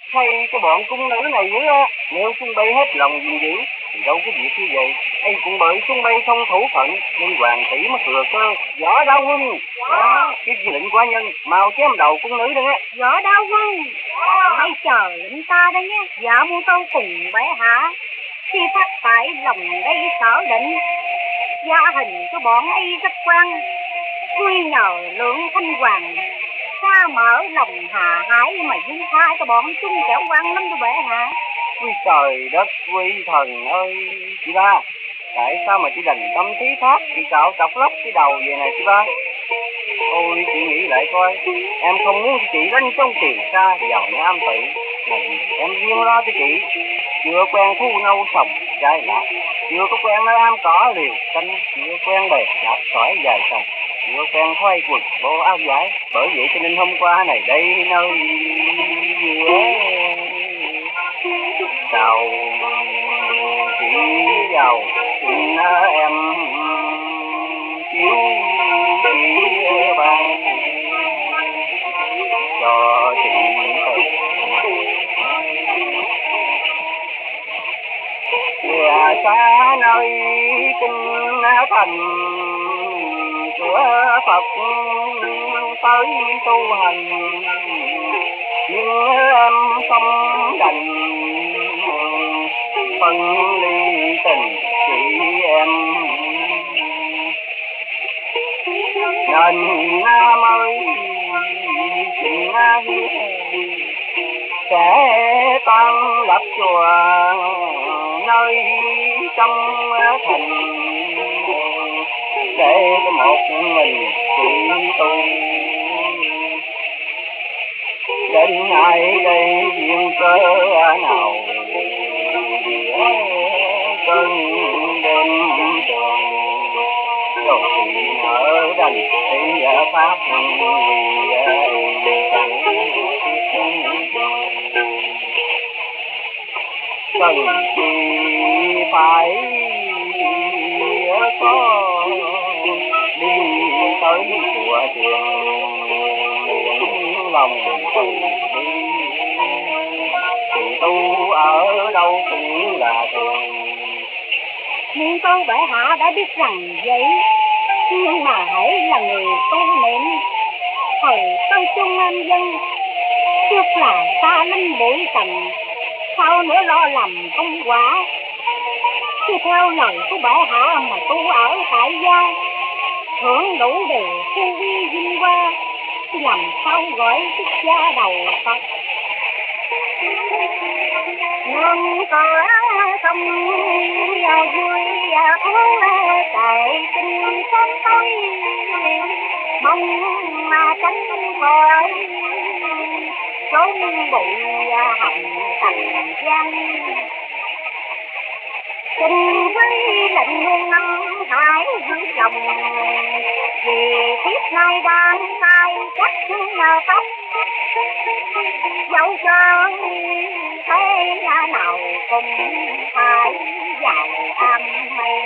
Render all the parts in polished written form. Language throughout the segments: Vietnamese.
Hay cái bọn cung nữ này dữ á, nếu chúng bay hết lòng gìn giữ thì đâu có việc như vậy. Hay cũng bởi chúng bay không thủ phận nên hoàng tỷ mới thừa cơ. Võ Đao Quân, tiếp lệnh quá nhân, mau chém đầu cung nữ đó nghe. Võ Đao Quân, hãy chờ lệnh ta đây nhé. Dạ Muôn Tâu cùng bệ hạ khi phát tại lòng đây sở định, gia hình của bọn ấy rất quan, quy nhờ lượng thanh hoàng xa mở lòng hà hải mà dung tha cho bọn chúng kẻo quan lắm cho bệ hạ. Ôi trời đất, quý thần ơi! Chị ba, tại sao mà chị đành tâm trí thác, chị cạo cọc lóc cái đầu về này chị ba? Ôi, chị nghĩ lại coi, em không muốn chị đánh trong tiền xa vào Nam Tự, mà vì em riêng lo cho chị. Chưa quen thu nâu sòng trái lạ, chưa có quen nơi am cỏ liều xanh, chưa quen bè đạp sỏi dài sòng, chưa quen khoai quần bô áo dài. Bởi vậy cho nên hôm qua này đây nơi giữa chào chị giàu xin em chiếu chị bàn cho chị từ xa nơi tinh thành của Phật tới tu hành, nhưng em không đành phân ly tình chị em, nên mới xin hứa sẽ con lập chùa nơi trong thành để một mình chị tu. Đến ngày đây duyên cơ nào cơn đêm trường rồi thì nở đành thì pháp vì chẳng cần chi phải có đi tới chùa chiền nguyện lòng từ bi, thì tu ở đâu cũng là thường. Muôn Tâu bệ hạ đã biết rằng vậy, nhưng mà hãy là người tu niệm thời tân trung an dân, trước là ta linh bụi trần, sau nữa lo làm công quả. Khi theo lời của bệ hạ mà tu ở tại gia, hưởng đủ điều khu vi vinh hoa, thì làm sao gọi xuất gia đầu Phật. Nên có không vui thú tại tình sáng tối, mong mà tránh khỏi trốn bụi hầm thành gian. Tình với lệnh muôn năm hãy giữ lòng, vì kiếp nay đang tay chắc nhờ tóc. Dẫu cho thế nào cũng phải vào am mây,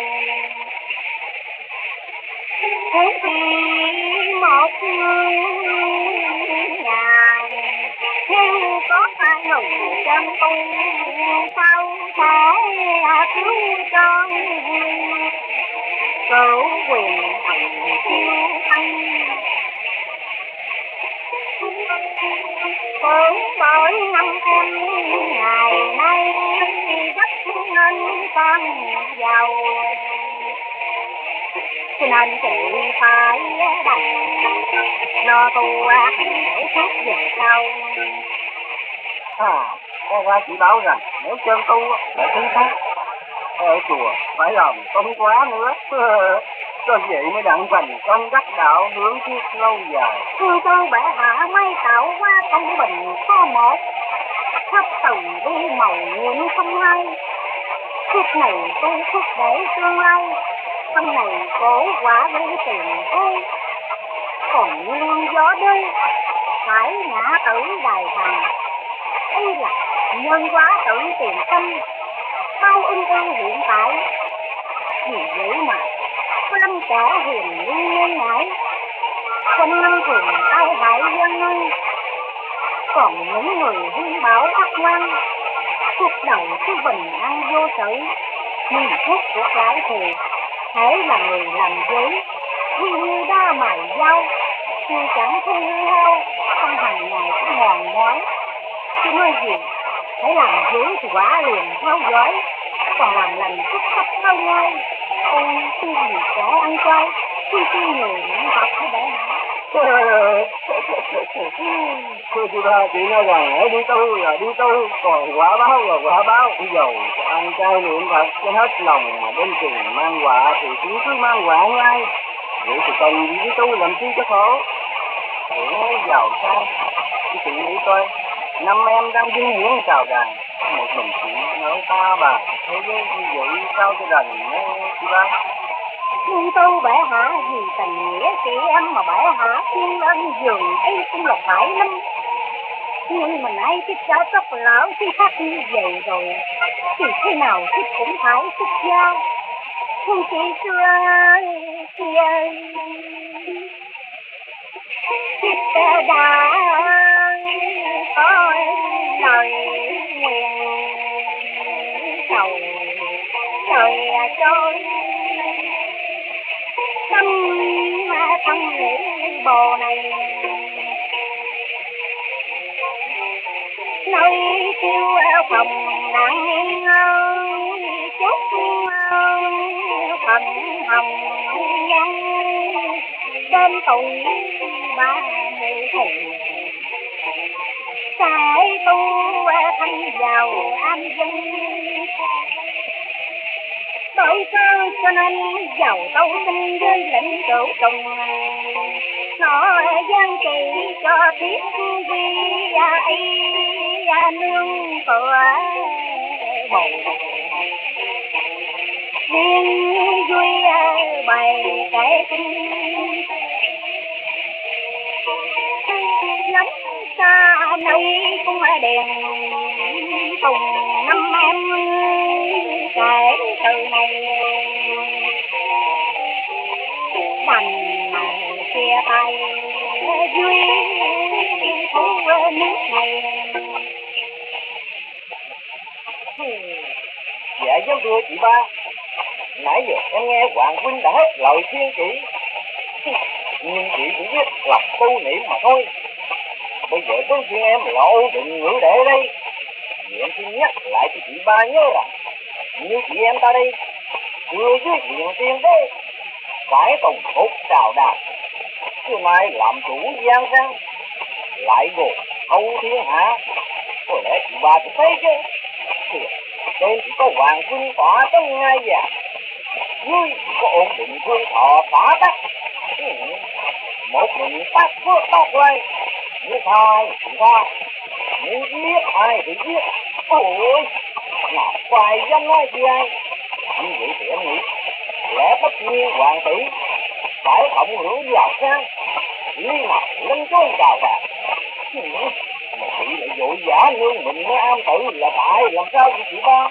thế thì một người nhà theo có hai người chân tu, sao sẽ cứu cho cửu quyền thần siêu thanh. Cũng bởi năm em ngày nay rất nên con giàu, cho nên chị phải đành lo tu hành để suốt về sau. Con qua chỉ báo rằng nếu chân tu là thứ khác, ở chùa phải làm công quá nữa. Cho vậy mới đặng thành công đắc đạo hướng thiết lâu dài. Muôn Tâu bệ hạ may tạo qua công bình có một, khắp từ bi màu nguyện không hai. Phước này tu phước để tương lai, trong này khổ quả gây tiền thôi. Còn nguyên gió đơi phải ngã tử đài thần, đây là nhân quá tự tiền tâm, bao ưng ương hiện tại. Vì vậy mà có lâm kẻ hiền liên ngãi, không ngăn thường tai hại dân ơi. Còn những người hung bạo ác ngoan, cuộc đầu cứ bình an vô sự, nhưng suốt cuộc lại thì hễ là người làm giấy, như đa mài dao, nhưng chẳng thấy hư hao, không hàng ngày cứ mòn mỏi. Chứ nói gì, hãy làm dữ thì quả liền theo dõi, còn làm lành xuất sắc theo ngay. Ôi, tuy gì trẻ ăn chay, tuy nhiều những vật hay để hả? Thưa chị ba, chị nói rằng hãy đi tu là đi tu, còn quả báo là quả báo. Dầu ăn chay niệm Phật cho hết lòng mà đến chừng mang quả thì cũng cứ mang quả ngay. Vậy thì cần gì đi tu làm chi cho khổ? Chị nói giàu sao? Chị nghĩ coi, năm em đang vui muốn chào đàn, một mình chị nói ta bà, thế giới như vậy sao cho đành chị ba? Nhưng tu bể hạ vì tình nghĩa chị em mà bể hạ thiên ân dường ấy cũng là phải lắm. Nhưng mà nãy cái cháu tóc lão khi khác như vậy rồi, thì khi nào thích cũng phải xuất gia. Không chỉ xưa kia thích đã có lời nguyện cầu trời trôi tâm thân nghĩ bồ này nơi tiêu phòng nặng chút phần hồng nhân đến tuổi 30 thì sẽ tu thân giàu an dân. Bởi sao cho nên giàu tâu sinh với lệnh cửu trùng, nó gian trị cho thiết quy ấy nương tựa bầu riêng vui bày kể kinh lắm xa nơi cũng đèn cùng năm em kể từ này đành chia tay vui thú nước này. Dạ giám thưa chị ba, nãy giờ em nghe Hoàng huynh đã hết lời khuyên chị, nhưng chị chỉ biết lập tu niệm mà thôi. Bây giờ tới phiên em lộ định ngữ đệ đây, thì em xin nhắc lại cho chị ba nhớ là như chị em ta đây, chưa dưới diện tiên đế, phải tùng phục trào đạp, chứ mai làm chủ gian sang, lại gồm thâu thiên hạ. Có lẽ chị ba cũng thấy chứ, trên chỉ có Hoàng huynh tỏa tới ngay già, dưới chỉ có ổn định quân thọ phá tắc. Một mình bắt phước tóc lên, như thai thì tha, như giết ai thì giết. Ôi, nào quài dám nói gì ai? Như vậy thì em nghĩ, lẽ tất nhiên hoàng tử phải cộng hưởng giàu sang, lý nào lên trốn cào đàn. Mà chị lại vội vã nương mình với am tử là tại làm sao vậy chị ba?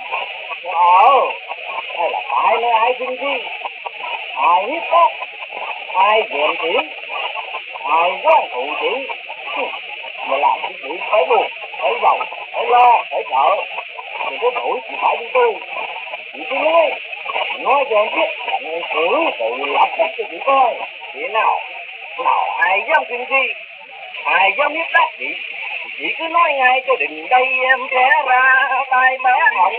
Hay là tại nơi ai sinh chi, ai hiếp bóc, ai dèm triển, ai quan thụ chị, mà làm cho chị phải buồn, phải giàu, phải lo, phải sợ. Thì cái tuổi chị phải đi tu, chị cứ nói cho em biết là em cử tự lập tức cho chị coi. Chị nào ai dám kinh chi, ai dám hiếp đáp chị cứ nói ngay cho đình đây em sẽ ra tay bé họng.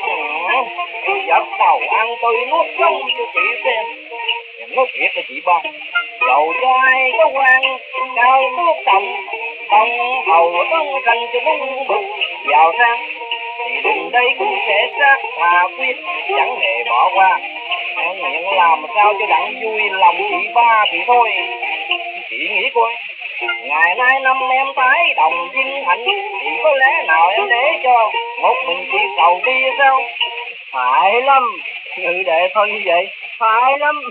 Dập đầu ăn tôi nuốt sống cho chị xem. Em nói thiệt cho chị ba, dầu cho ai có quan cao tước trọng, không hầu tướng thành cho đúng bực giàu sang, thì đình đây cũng sẽ sát thà quyết, chẳng hề bỏ qua. Em nguyện làm sao cho đặng vui lòng chị ba thì thôi. Chị nghĩ coi, ngày nay năm em tái đồng vinh hạnh, thì có lẽ nào em để cho một mình chị sầu đi sao? Phải lắm, ngự đệ thôi như vậy, phải lắm.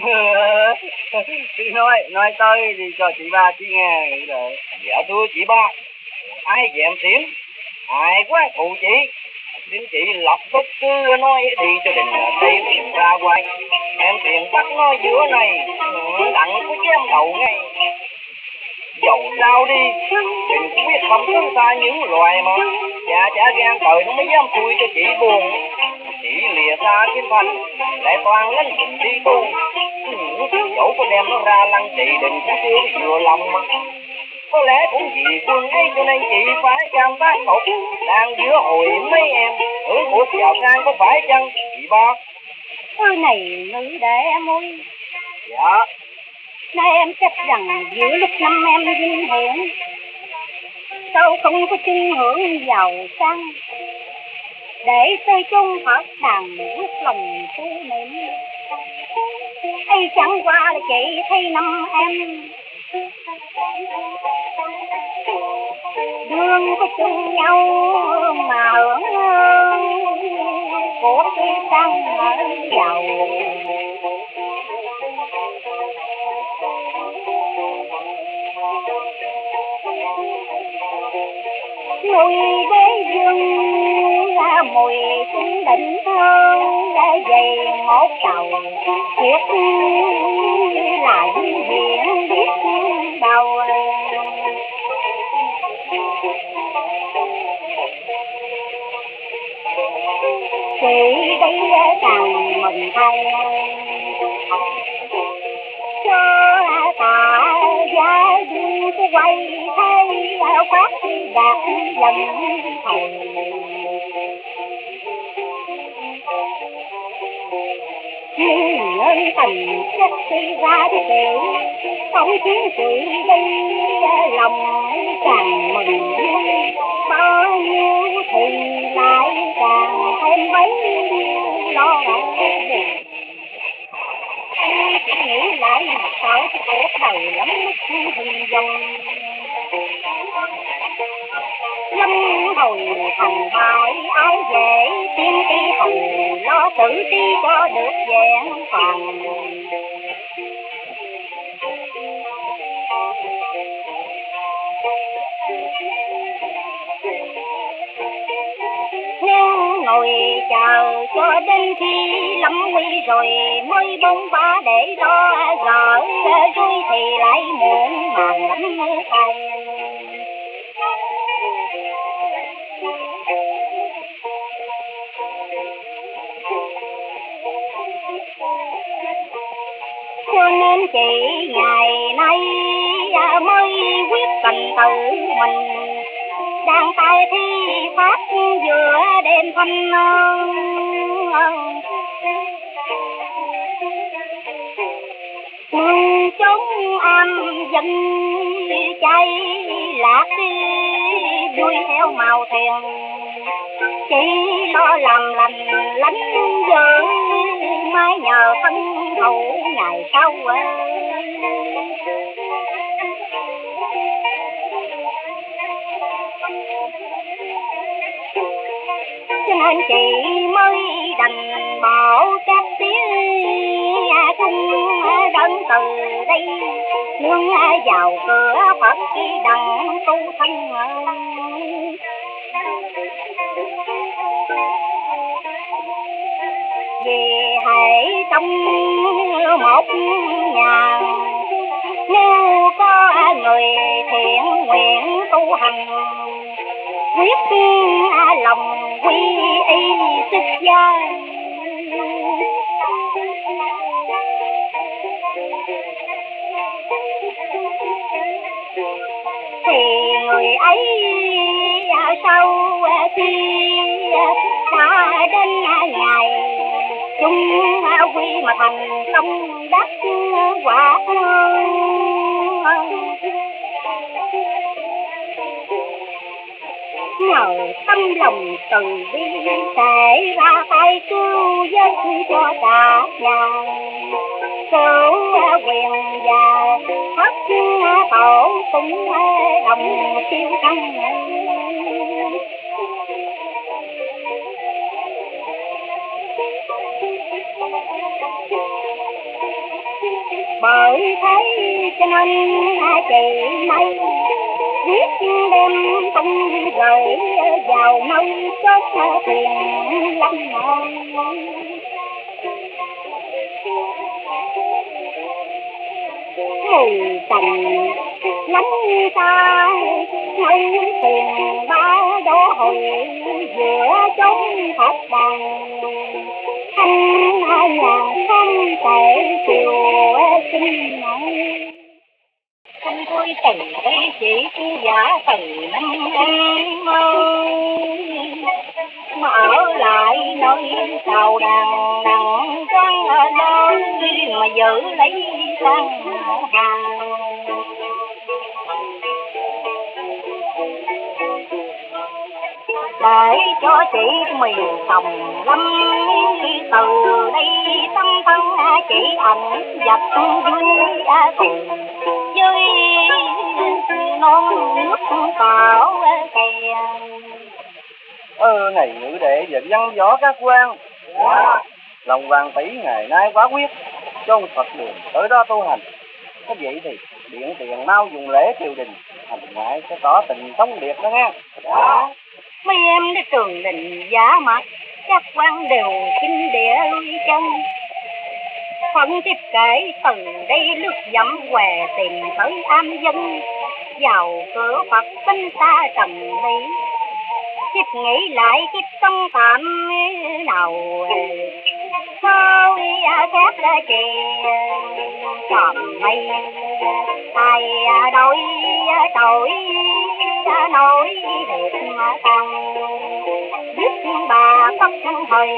Chị nói tới đi cho chị ba chị nghe ngự đệ. Dạ thưa chị ba, ai dèm xỉn, ai quá phụ chị, xin chị lập tức cứ nói đi cho đình ở đây tìm ra quay. Em tiền bắt nói giữa này, đặng có chém đầu ngay. dầu sao đi, đừng có biết không có ta những loài mà chả gan trời nó mới dám xui cho chị buồn. Chị lìa xa thiên thành, lại toàn lên mình đi tu. Dẫu có đem nó ra lăng chị đừng có chưa vừa lòng mà. Có lẽ cũng vì phương ấy cho nên chị phải cam tác phục, đang giữa hồi mấy em hưởng cuộc giàu sang có phải chăng chị ba? Ôi này nữ để em ơi. Dạ. Nay em chắc rằng giữa lúc năm em vinh hiển, sao không có chung hưởng giàu sang, để xây chung Phật đàn quyết lòng tu niệm. Hay chẳng qua là chị thấy năm em đương có chung nhau mà hưởng của cái sang ở giàu. Mùi đế dương ra mùi chính định thơm ra dày một đầu thiết là duyên biển biết bao. Chị đây càng mừng thay cho cả gia đình cái quay thay phát đạt lần thầy. Nhưng ơn tình chắc khi ra thì không chiến sĩ đây lòng càng mừng bao nhiêu thì lại càng thêm bấy nhiêu lo buồn. Chỉ nghĩ lại sao cổ thời lắm lúc hình dòng lâm hồi thành bại ái dễ tiên ti hầu lo tự ti cho được vẹn toàn. Nhưng ngồi chờ cho đến khi lâm nguy rồi mới bông ba để lo gỡ rồi thì lại muộn màng lắm thay. Cho nên chị ngày nay mới quyết tình tự mình đang tay thi pháp giữa đêm thanh chúng am dân chay lạc đuôi theo màu thuyền chỉ lo làm lành lánh giữ mái nhờ thân hậu ngày sau. Cho nên chị mới đành bỏ các tiếng cung đơn từ đây nương vào cửa Phật đặng tu thân. Vì hãy trong một nhà nếu có người thiện nguyện tu hành quyết lòng quy y xuất gia thì người ấy sau khi đã đến ngày chung quy mà thành công đắc quả. Nhờ tâm lòng từ bi sẽ ra tay cứu giúp cho cả nhà cứu quyền và thất tổ cũng đồng siêu tăng. Bởi thế cho nên chị nay quyết đem tung gửi vào nông chốt tiền lâm mùi cành lánh ta ngân thuyền ba đỗ hồi giữa chốn tháp đàn thanh nhàn không tệ chiều sinh nắng. Không vui từ đây chỉ giả từ năm em ơi, mà ở lại nơi chào đàn nặng trăng đôi mà giữ lấy sang hàng. Để cho chị mì phòng lâm từ đây tâm thân chị ẩn dập vui cùng với non nước cỏ kè. Này ngữ đệ và văn võ các quan. Lòng hoàng tỷ ngày nay quá quyết, chôn Phật đường tới đó tu hành. Có vậy thì điện tiền mau dùng lễ triều đình, thành ngại sẽ tỏ tình tống điệp đó nghe. Mấy em đi trường đình giả mặt, các quan đều kinh địa lui chân. Phận tiếp kể từ đây lướt dẫm què tìm tới am dân, vào cửa Phật tinh ta trầm lý. Kiếp nghĩ lại kiếp sống tạm nào thôi khác chị tròn mây tay đôi trội nổi đẹp mà tăng biết bà tóc thời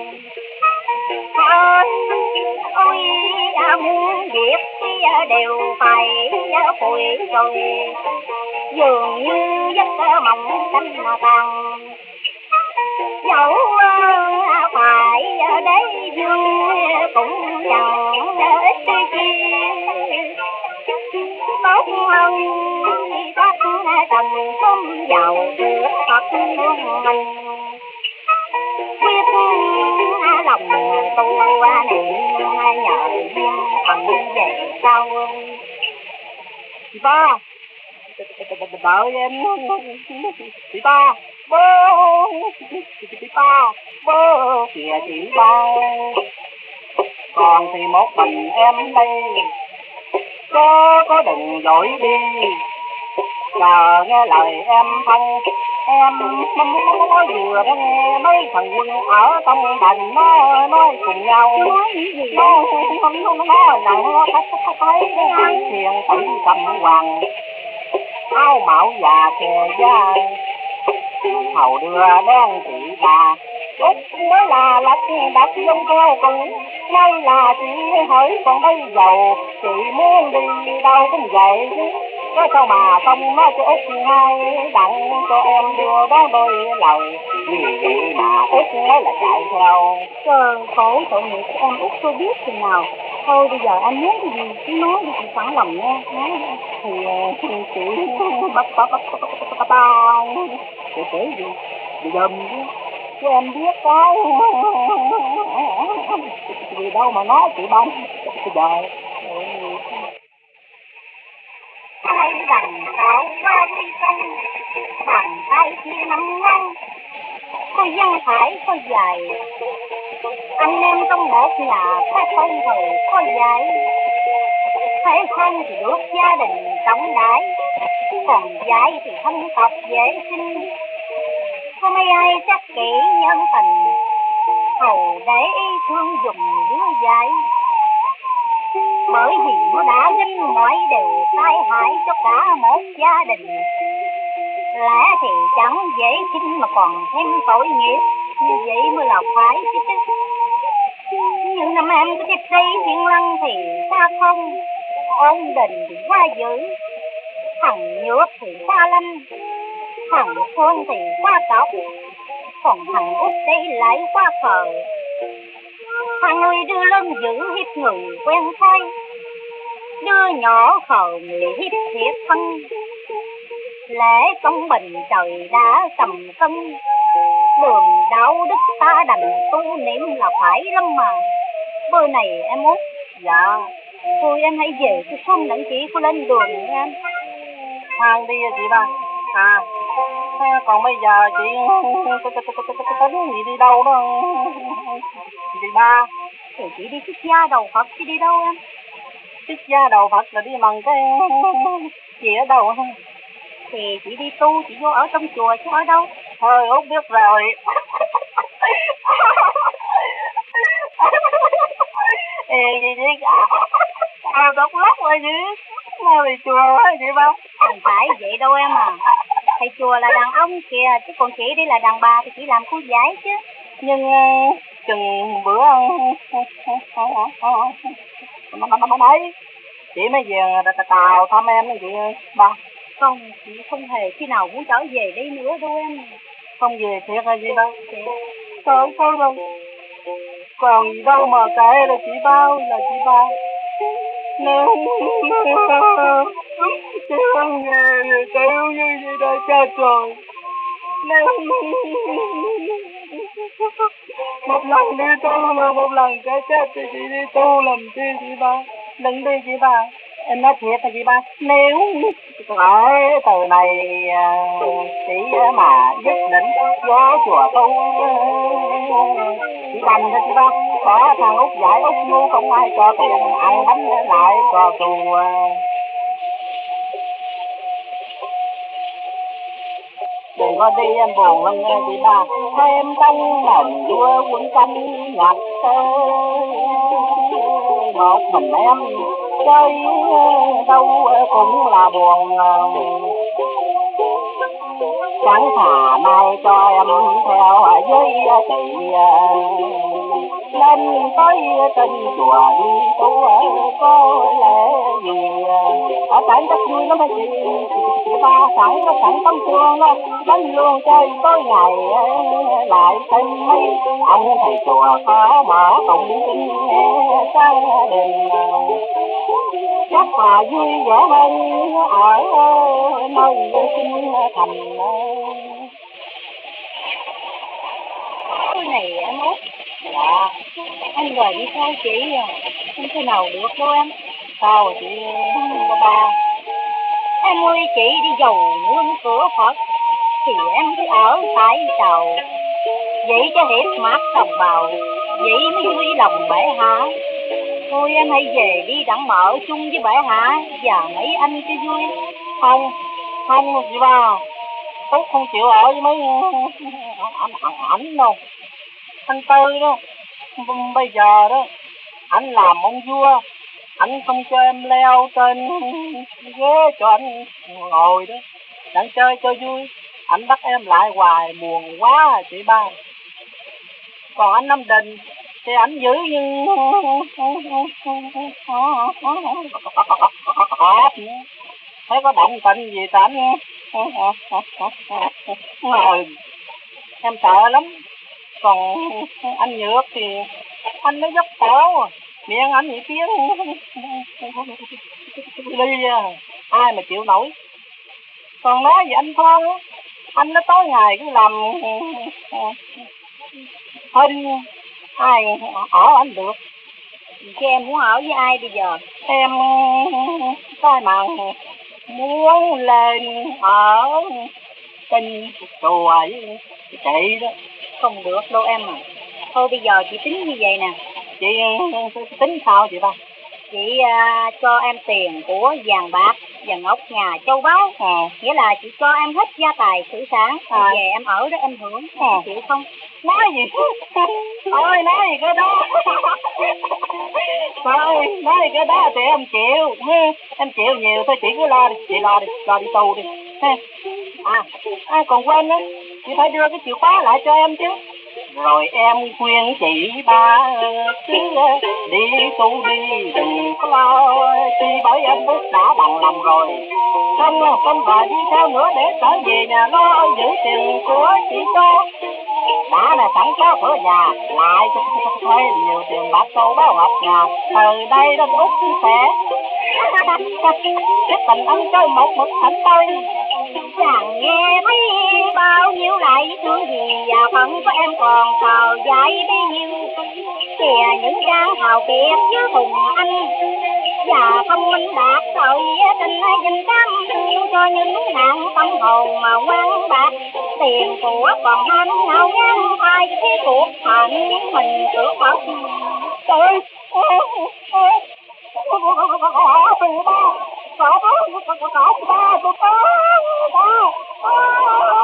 ơi ôi muốn việc đều phải phủi rồi dường như giấc mộng xanh tàn dẫu phải đế dương cũng chẳng ít chi tốt hơn các trần xông vào cửa Phật hương mình quyết lòng tu niệm nhờ duyên thần về sau. Chị ba đợi em chị ba bố chị ba bố kìa chị ba còn thì một mình em đây có đừng dội đi chờ nghe lời em thân em mới vừa đã nghe mấy thằng quân ở trong đành nó nói cùng nhau nó rằng nó thấy thiền tử cầm hoàng áo mạo già kề da hầu đưa đen chị bà út mới là lật đặt dông keo cùng nay là chị hỏi còn đây giàu chị muốn đi đâu cũng vậy có sao mà không nói cho út hai đặng cho em đưa đó đôi lời vì vậy mà út nói là chạy theo khổ tội nghiệp của em út tôi biết chừng nào thôi bây giờ anh muốn cái gì cứ nói đi chị sẵn lòng nha nói thì chị bắt chị kể gì chị dùm chứ em biết cái gì đâu mà nói chị bông chị đời hai đằng sáu ba đi xanh bàn tay kia nắm ngăn có dân phải có dài anh em trong một nhà phải không thời có dạy phải không thì được gia đình trọng đại còn dạy thì thân tộc dễ sinh có mấy ai chắc kỹ nhân tình hầu để thương dùng đứa dạy bởi vì nó đã gánh mọi đều tai hại cho cả một gia đình lẽ thì chẳng dễ sinh mà còn thêm tội nghiệp như vậy mới là phải chứ nhưng năm em có tiếp đây thiên lăng thì xa không ôn đình thì quá dữ thằng nhược thì quá lanh thằng Phương thì quá cọc còn thằng Út đây lại quá khờ thằng nuôi đưa lớn giữ hiếp người quen thôi đứa nhỏ khờ người hiếp thiệt thân lẽ công bình trời đã cầm cân đường đạo đức ta đành tu niệm là phải lắm mà bữa này em Út dạ thôi em hãy về tôi xong đặng chị có lên đường nha em hàng đi chị ba còn bây giờ chị tính gì đi đâu đó chị ba thì chị đi xuất gia đầu Phật chứ đi đâu em Xuất gia đầu Phật là đi mần cái chị ở đâu hả? Thì chị đi tu, chị vô ở trong chùa chứ ở đâu. Thôi Út biết rồi. Gì đọc lóc rồi gì? Mà đi chùa hả chị ba? Không phải vậy đâu em à. Thầy chùa là đàn ông kìa, chứ còn chị đi là đàn bà thì chị làm cô giải chứ. Nhưng chừng bữa đấy chị mới về Tàu thăm em đó chị ba. Không, chị không hề khi nào muốn trở về đây nữa đâu em. Không về thiệt hay gì đâu. Sao đâu. Còn gì đâu mà kệ là chị bao là chị ba. Nếu chị không về kêu như vậy đã chết rồi. Nếu một lần đi tu mà một lần cái chết thì chị đi tu làm chi chị ba. Đừng đi chị ba. Em nói thiệt là chị ba. Nếu ở từ này chị mà nhất định vô chùa tu chị đành cho chị ba. Có thằng Út giải Út ngu không ai cho tiền ăn bánh lại cho tu. Đừng có đi em buồn lắm nghe chị ba. Thêm trong lòng vua quân canh nhặt một mình em chơi đâu cũng là buồn. Chẳng thà nay cho em theo với chị lên tới trên chùa đi tu có lẽ gì ở cảnh rất vui lắm chị ba. Sẵn tấm chuông đó đánh luôn chơi tối ngày lại thêm mấy ông thầy chùa có mở tụng kinh sáng đêm chắc là vui vẻ hơn ở nơi kinh thành. Cái này em Út. Dạ. Anh rồi đi theo chị à. Không thể nào được đâu em. Sao chị ba? Em ơi, chị đi dầu nương cửa Phật thì em cứ ở tại Tàu. Vậy cho hiệp mắt đồng bào, vậy mới vui lòng bệ hạ. Thôi em hãy về đi đặng mở chung với bệ hạ và mấy anh cho vui. Không chị ba. Út không chịu ở với mấy ảnh đâu. Anh Tư đó bây giờ đó anh làm ông vua, anh không cho em leo trên ghế cho anh ngồi đó đặng chơi cho vui. Anh bắt em lại hoài buồn quá chị ba. Còn anh Nam Định thì anh giữ như thấy có động tĩnh gì thì anh ngồi em sợ lắm. Còn anh Nhược thì anh nó dốc cổ miệng anh vậy tiếng ly ai mà chịu nổi. Còn nói về anh Phong anh nó tối ngày cứ làm hình ai ở anh được. Chứ em muốn ở với ai bây giờ? Em cái mà muốn lên ở trên chùa với chị đó. Không được đâu em à. Thôi bây giờ chị tính như vậy nè. Chị tính sao chị ba? Chị cho em tiền của vàng bạc và ngọc ngà châu báu. Nghĩa là chị cho em hết gia tài sự sản. Về em ở đó em hưởng. Chịu không? Nói gì? Thôi nói gì cái đó. Thôi nói gì cái đó thì em chịu. Em chịu nhiều thôi chị cứ lo đi. Chị lo đi tu đi. Còn quên á, chị phải đưa cái chìa khóa lại cho em chứ. Rồi em khuyên chị ba cứ đi tu đi đừng có lo chi bởi em Út đã bằng lòng rồi. Không bà đi theo nữa để trở về nhà lo giữ tiền của chị cho. Đã là sẵn có cửa nhà lại thuê nhiều tiền bạc châu báu ngọc ngà. Từ đây đến Út sẽ cái tình anh chơi một mực thành tôi. Chàng nghe thấy bao nhiêu lại thương gì và phận của em còn thờ dạy bấy nhiêu. Kìa những trang hào kiệt với Hùng Anh và không minh đạt sợi tình dình cam cho những nạn tâm hồn mà ngoan bạc. Tiền của còn ham ngao ngang ai thế cuộc hạnh mình cửa Phật. Trời ơi, Có ba, có ba, có ba, có ba.